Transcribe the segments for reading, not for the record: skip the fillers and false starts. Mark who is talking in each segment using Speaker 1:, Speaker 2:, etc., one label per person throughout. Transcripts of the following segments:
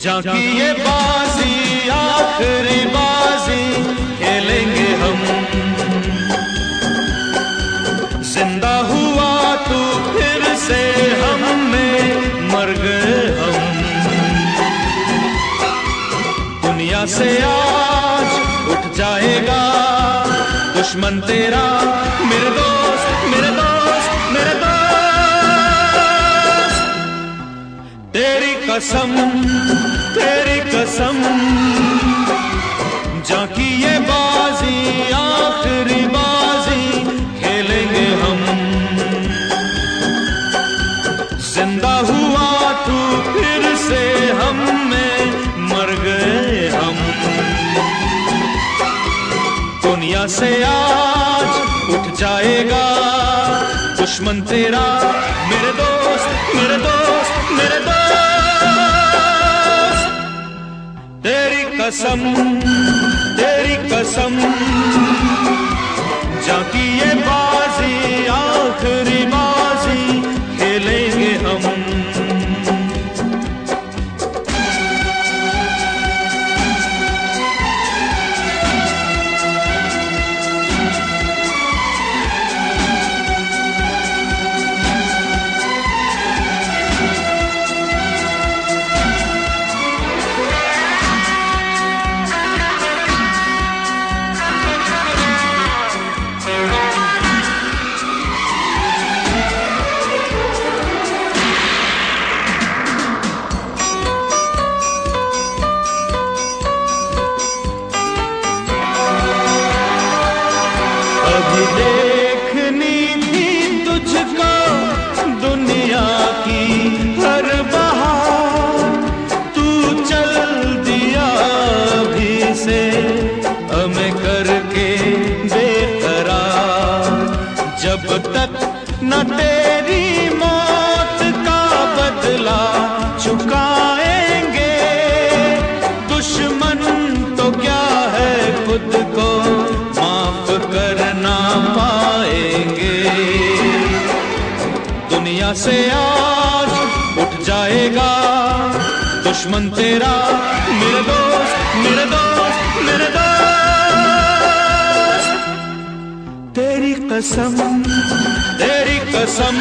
Speaker 1: जाकी ये बाजी आखिरी बाजी खेलेंगे हम। जिंदा हुआ तू फिर से हम में मर गए हम। दुनिया से आज उठ जाएगा दुश्मन तेरा, मेरे दोस्त मेरे दोस्त मेरे दोस्त। तेरी कसम तेरी कसम, जाकी ये बाजी आखिरी बाजी खेलेंगे हम। जिंदा हुआ तू फिर से हम में मर गए हम। दुनिया से आज उठ जाएगा दुश्मन तेरा, मेरे दोस्त मेरे दोस्त मेरे दोस्त। तेरी कसम तेरी कसम, जाकी ये बाजी आखिरी बाजी खेलेंगे हम। देखनी थी तुझको दुनिया की हर बहार, तू चल दिया अभी से हमें करके बेकरार। जब तक न तेरी मौत का बदला चुकाएंगे, दुश्मन तो क्या है खुद को माफ करना पाएंगे। दुनिया से आज उठ जाएगा दुश्मन तेरा, मेरे दोस्त मेरे दोस्त मेरे दोस्त। तेरी कसम तेरी कसम,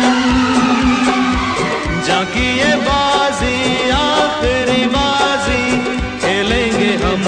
Speaker 1: जाकी ये बाजी आखिरी बाजी खेलेंगे हम।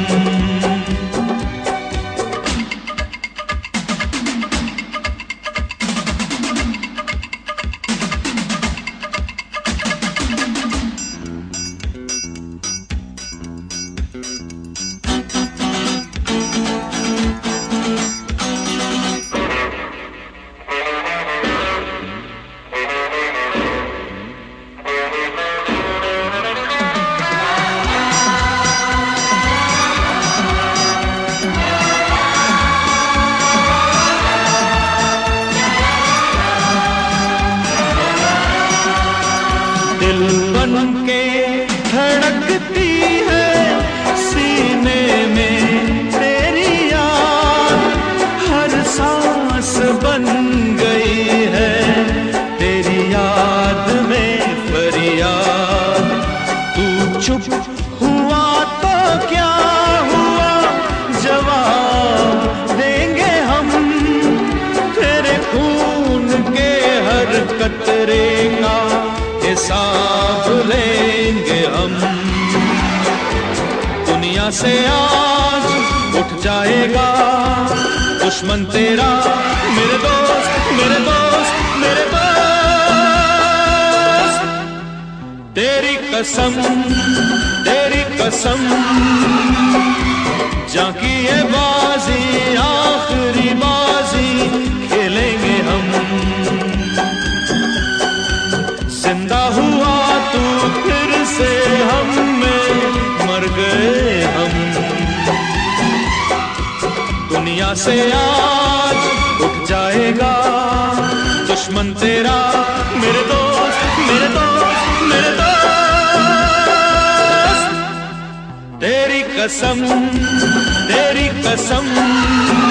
Speaker 1: दिल बन के धड़कती है सीने में तेरी याद, हर सांस बन गई है तेरी याद में फरियाद। तू चुप हुआ तो क्या हुआ, जवाब देंगे हम। तेरे खून के हर कतरे का हिसाब लेंगे हम। दुनिया से आज उठ जाएगा दुश्मन तेरा, मेरे दोस्त मेरे दोस्त मेरे दोस्त। तेरी कसम तेरी कसम, जाकी ये बाजी आखिरी बाजी खेलेंगे हम। जिंदा हुआ तू फिर से हम में मर गए हम। दुनिया से आज उठ जाएगा दुश्मन तेरा, मेरे दोस्त मेरे दोस्त मेरे दोस्त। तेरी कसम तेरी कसम,